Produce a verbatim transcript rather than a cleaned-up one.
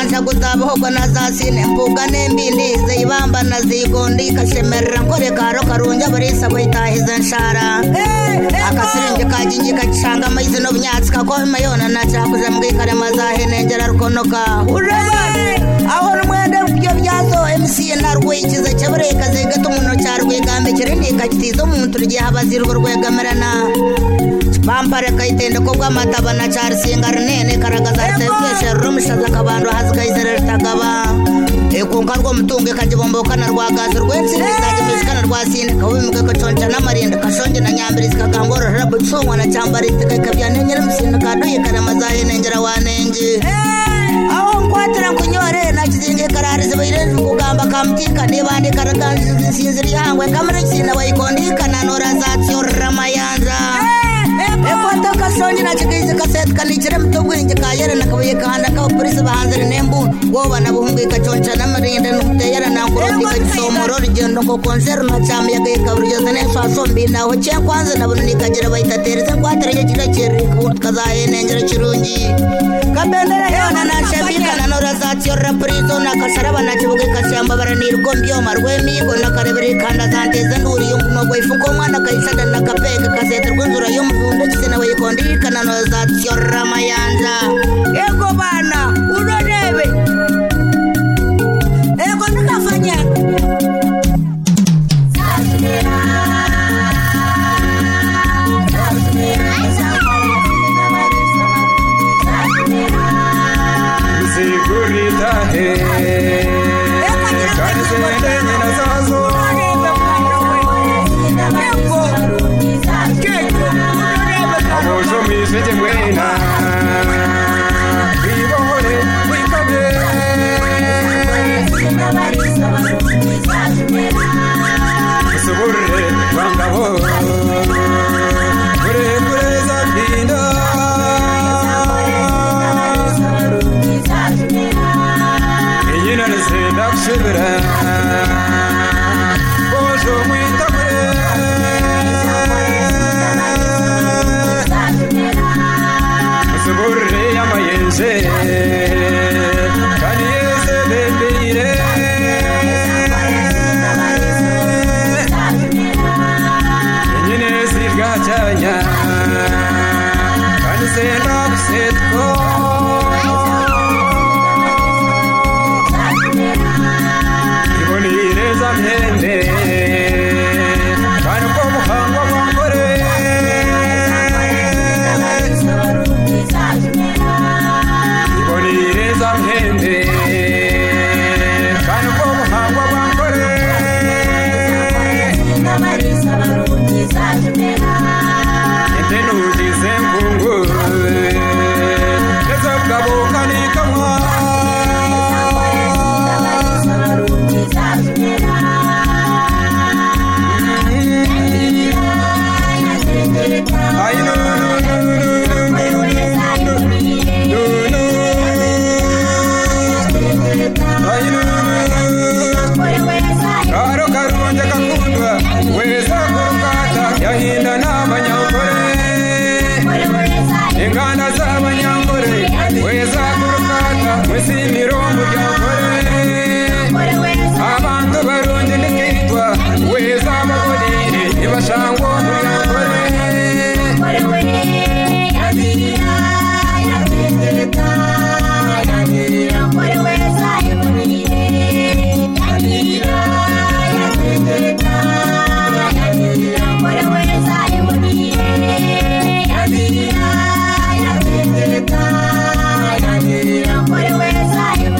zansha kuzabaho na zasine mpuga nembindi zibamba na zigondi kashemerera nkore karo karunja barisa bayitahiza nshara akasirinje kajinji kacanga maize no bunyatsi kako mayona na cyakuze mbwikare mazahe nengera rukonoka ureba aho rumwende byo byazo M C na rwikize cyabureka zegato muno cyarwe gambe kirindi kakitizo muntu rugiye habazirwa rwegamerana bampare kayitende ko bw'amataba na cyarsinga runene karagaza tefeshe rumushaza kabando hazigayizere takaba ekunka rwo mutunge kajibomboka na rwagaza rwensi zaje bishikana rwasine kawimuke ko conca n'amarinda kashonje na nyambiri zikagangoro rabutsungwa na cyambari tikakabya nenyera musine kaduye karamazaye nengera wanenge aho nkwatira kunyore na kizinge kararize bayire kugamba kamtika nibande karaganze sinziri hangwe kamera kisina wayikondika na nora zatyo ramayanza ekwata kasonje na kigize kasete kanicire mutobwinge kayere nakabuye kahanda ka polisi bahanzere nembu woba nabuhunge kaconca n'amarinda n'uteyera nankuroti kasomoro rigendo ko concert na cyamye gaye kaburyo ne swasombi naho cye kwanza nabone nikagira bayitatereze kwatere kirekere kazaye nengera kirungi kabendera yona na shebika na nora zatyo raprizo na kasaraba na kibuge kasyamba baranirgo mbyoma rwemigo na karebere kanda zanteze nduri yo no gwifuko mwana kayisada na kapeke kasete rwunzura yo mvundo kisena wayikondika na nora zatyo ramayanza ego bana urorebe ego nikafanya What a way,